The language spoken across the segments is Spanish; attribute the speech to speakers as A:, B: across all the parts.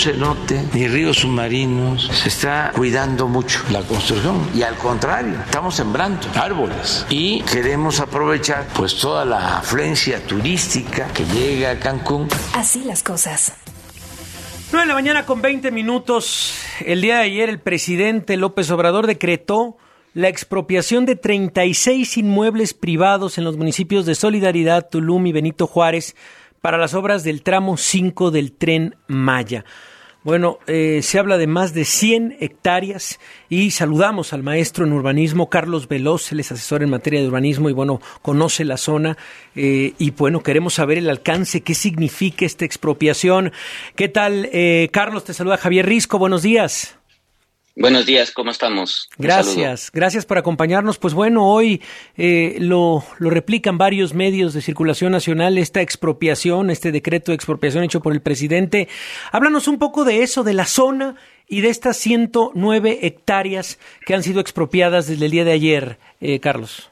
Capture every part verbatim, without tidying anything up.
A: cenote ni ríos submarinos, se está cuidando mucho la construcción y al contrario, estamos sembrando árboles y queremos aprovechar pues toda la afluencia turística que llega a Cancún.
B: Así las cosas.
C: nueve de la mañana con veinte minutos. El día de ayer el presidente López Obrador decretó la expropiación de treinta y seis inmuebles privados en los municipios de Solidaridad, Tulum y Benito Juárez para las obras del tramo cinco del Tren Maya. Bueno, eh, se habla de más de cien hectáreas y saludamos al maestro en urbanismo, Carlos Veloz. Él es asesor en materia de urbanismo y, bueno, conoce la zona eh, y, bueno, queremos saber el alcance, qué significa esta expropiación. ¿Qué tal, eh, Carlos? Te saluda Javier Risco. Buenos días.
D: Buenos días, ¿cómo estamos? Un
C: gracias, saludo. Gracias por acompañarnos. Pues bueno, hoy eh, lo, lo replican varios medios de circulación nacional, esta expropiación, este decreto de expropiación hecho por el presidente. Háblanos un poco de eso, de la zona y de estas ciento nueve hectáreas que han sido expropiadas desde el día de ayer, eh, Carlos.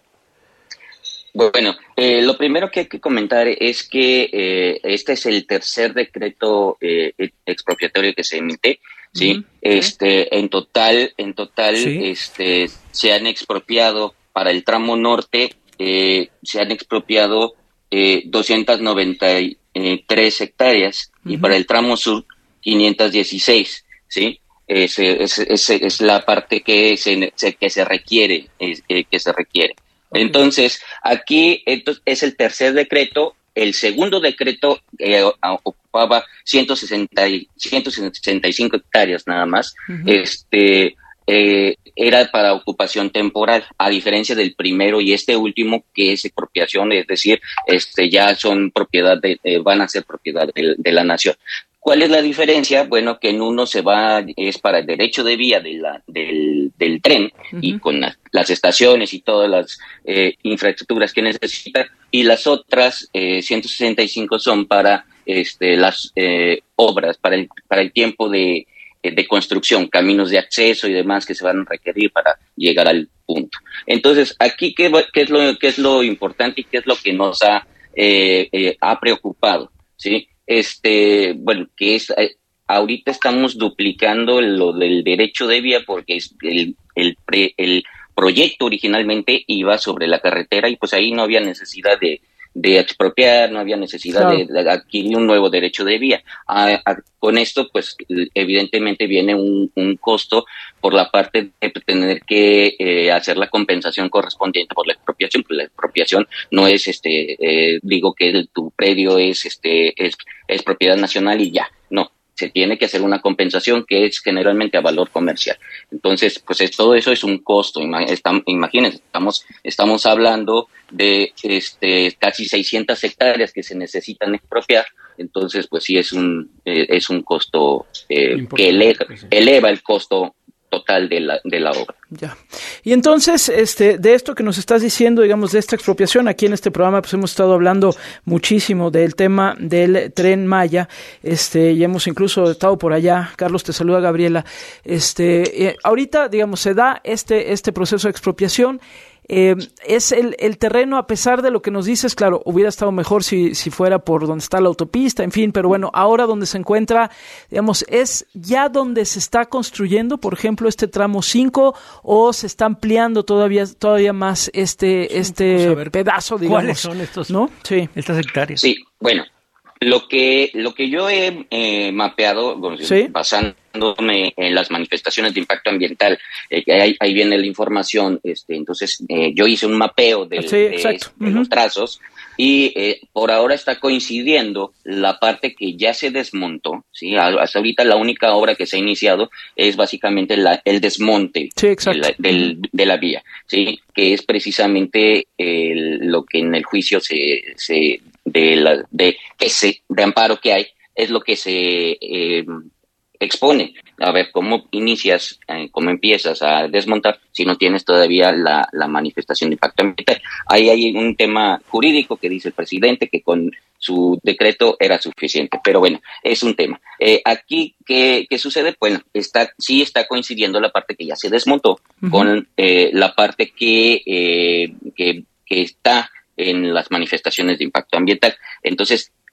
D: Bueno, eh, lo primero que hay que comentar es que eh, este es el tercer decreto eh, expropiatorio que se emite. Sí, uh-huh. este, en total, en total, ¿sí? este, se han expropiado para el tramo norte, eh, se han expropiado eh, doscientas noventa y tres hectáreas uh-huh. y para el tramo sur quinientas dieciséis, sí, es, es, es, es la parte que se, que se requiere, es, que se requiere. Okay. Entonces, aquí entonces, es el tercer decreto. El segundo decreto eh, ocupaba ciento sesenta y cinco hectáreas nada más. Uh-huh. Este eh, era para ocupación temporal, a diferencia del primero y este último que es expropiación, es decir, este ya son propiedad de, eh, van a ser propiedad de, de la nación. ¿Cuál es la diferencia? Bueno, que en uno se va, es para el derecho de vía de la, del, del tren uh-huh. y con la, las estaciones y todas las eh, infraestructuras que necesita, y las otras eh, ciento sesenta y cinco son para este, las eh, obras, para el, para el tiempo de, de construcción, caminos de acceso y demás que se van a requerir para llegar al punto. Entonces, aquí, ¿qué, qué, es, lo, qué es lo importante y qué es lo que nos ha, eh, eh, ha preocupado? ¿Sí? Este, bueno, que es, eh, ahorita estamos duplicando lo del derecho de vía porque es el, el, pre, el proyecto originalmente iba sobre la carretera y pues ahí no había necesidad de, de expropiar, no había necesidad claro. de, de adquirir un nuevo derecho de vía. A, a, con esto, pues evidentemente viene un, un costo por la parte de tener que eh, hacer la compensación correspondiente por la expropiación, pues la expropiación no es, este, eh, digo que el, tu predio es, este, es, es propiedad nacional y ya, no. Se tiene que hacer una compensación que es generalmente a valor comercial. Entonces, pues es, todo eso es un costo. Imagínense, estamos, estamos hablando de este, casi seiscientas hectáreas que se necesitan expropiar. Entonces, pues sí es un, eh, es un costo eh, que eleva, eleva el costo total de la, de la obra.
E: Ya. Y entonces, este, de esto que nos estás diciendo, digamos, de esta expropiación, aquí en este programa, pues hemos estado hablando muchísimo del tema del Tren Maya, este, y hemos incluso estado por allá. Carlos, te saluda Gabriela. Este, eh, ahorita, digamos, se da este, este proceso de expropiación. Eh, es el, el terreno, a pesar de lo que nos dices, claro, hubiera estado mejor si, si fuera por donde está la autopista, en fin, pero bueno, ahora donde se encuentra, digamos, es ya donde se está construyendo, por ejemplo, este tramo cinco, o se está ampliando todavía, todavía más este, este ver, pedazo, digamos.
C: ¿Cuáles son estos,
E: ¿no? Sí.
C: estas hectáreas?
D: Sí, bueno. Lo que lo que yo he eh, mapeado, bueno, ¿sí? basándome en las manifestaciones de impacto ambiental, eh, ahí, ahí viene la información, este, entonces eh, yo hice un mapeo de,
E: sí,
D: de, de uh-huh. los trazos y eh, por ahora está coincidiendo la parte que ya se desmontó, ¿sí? Hasta ahorita la única obra que se ha iniciado es básicamente la, el desmonte
E: sí,
D: de, la, del, de la vía, ¿sí? Que es precisamente el, lo que en el juicio se... se de la de que se de amparo que hay es lo que se eh, expone. A ver cómo inicias, eh, cómo empiezas a desmontar si no tienes todavía la, la manifestación de impacto ambiental. Ahí hay un tema jurídico que dice el presidente que con su decreto era suficiente, pero bueno, es un tema. Eh, aquí, ¿qué, ¿qué sucede? Bueno, está, sí está coincidiendo la parte que ya se desmontó uh-huh. con eh, la parte que, eh, que, que está en las manifestaciones de impacto ambiental. Entonces,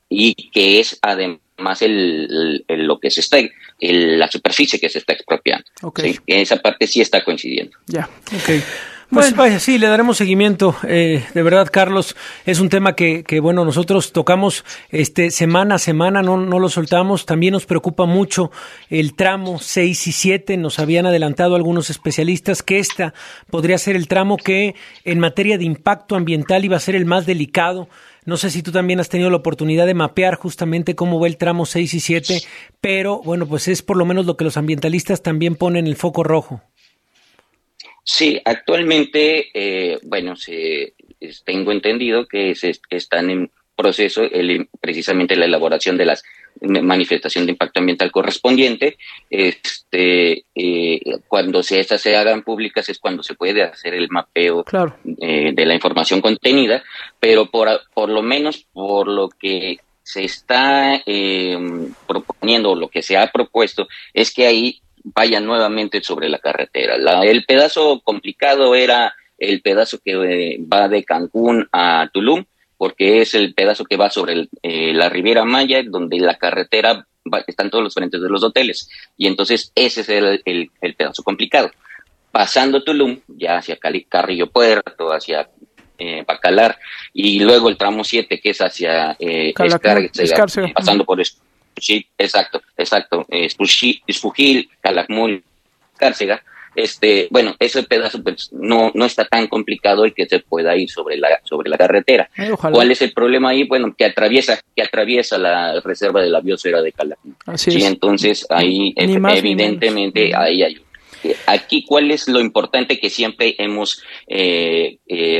D: y que es además el, el, el lo que se está, el, la superficie que se está expropiando.
E: Okay.
D: ¿Sí? Esa parte sí está coincidiendo.
E: Ya, ok.
C: Pues bueno, vaya, sí, le daremos seguimiento. Eh, de verdad, Carlos, es un tema que, que bueno, nosotros tocamos este semana a semana, no, no lo soltamos. También nos preocupa mucho el tramo seis y siete. Nos habían adelantado algunos especialistas que esta podría ser el tramo que en materia de impacto ambiental iba a ser el más delicado. No sé si tú también has tenido la oportunidad de mapear justamente cómo va el tramo seis y siete, pero bueno, pues es por lo menos lo que los ambientalistas también ponen el foco rojo.
D: Sí, actualmente, eh, bueno, se, tengo entendido que se están en proceso el, precisamente la elaboración de las manifestación de impacto ambiental correspondiente. Este, eh, cuando se, estas se hagan públicas es cuando se puede hacer el mapeo
E: claro.
D: eh, de la información contenida, pero por, por lo menos por lo que se está eh, proponiendo, lo que se ha propuesto, es que ahí vaya nuevamente sobre la carretera. La, el pedazo complicado era el pedazo que eh, va de Cancún a Tulum, porque es el pedazo que va sobre el, eh, la Riviera Maya, donde la carretera va, están todos los frentes de los hoteles, y entonces ese es el, el, el pedazo complicado. Pasando Tulum, ya hacia Cali, Carrillo Puerto, hacia eh, Bacalar, y luego el tramo siete, que es hacia eh, Escárcega, Escárcega, pasando por esto. Sí, exacto, exacto. Espujil, Calakmul, Cárcega. Este, bueno, ese pedazo pues, no no está tan complicado y que se pueda ir sobre la sobre la carretera.
E: Ay,
D: ¿Cuál es el problema ahí? Bueno, que atraviesa que atraviesa la reserva de la biosfera de Calakmul.
E: Así
D: sí,
E: es.
D: entonces ahí
E: Ni más,
D: evidentemente
E: ni
D: ahí hay. Aquí, ¿cuál es lo importante que siempre hemos eh, eh,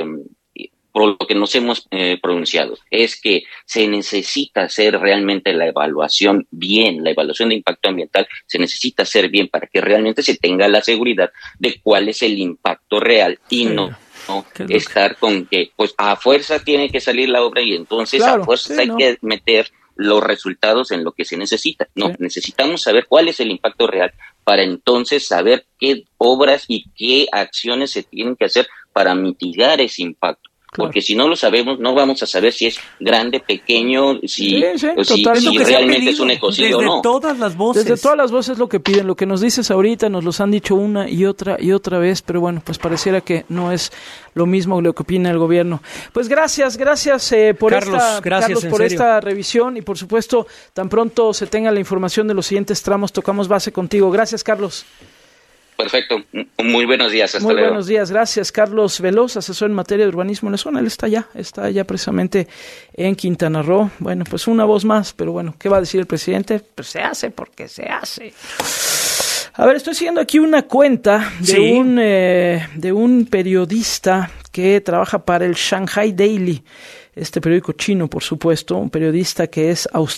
D: por lo que nos hemos eh, pronunciado? Es que se necesita hacer realmente la evaluación bien, la evaluación de impacto ambiental se necesita hacer bien para que realmente se tenga la seguridad de cuál es el impacto real y sí, no, no estar con que pues a fuerza tiene que salir la obra y entonces claro, a fuerza sí, hay no. que meter los resultados en lo que se necesita. No, sí. necesitamos saber cuál es el impacto real para entonces saber qué obras y qué acciones se tienen que hacer para mitigar ese impacto. Claro. Porque si no lo sabemos, no vamos a saber si es grande, pequeño, si, sí, sí, o si, si realmente es un ecocidio o no.
C: Desde todas las voces.
E: Desde todas las voces lo que piden, lo que nos dices ahorita, nos los han dicho una y otra y otra vez, pero bueno, pues pareciera que no es lo mismo lo que opina el gobierno. Pues gracias, gracias eh, por
C: Carlos,
E: esta,
C: gracias,
E: Carlos, por esta revisión y por supuesto, tan pronto se tenga la información de los siguientes tramos, tocamos base contigo. Gracias, Carlos.
D: Perfecto. Muy buenos días. Hasta
E: Muy
D: luego.
E: buenos días. Gracias, Carlos Veloz, asesor en materia de urbanismo en la zona. Él está allá, está allá precisamente en Quintana Roo. Bueno, pues una voz más, pero bueno, ¿qué va a decir el presidente? Pues se hace porque se hace. A ver, estoy siguiendo aquí una cuenta de sí. un eh, de un periodista que trabaja para el Shanghai Daily, este periódico chino, por supuesto, un periodista que es australiano.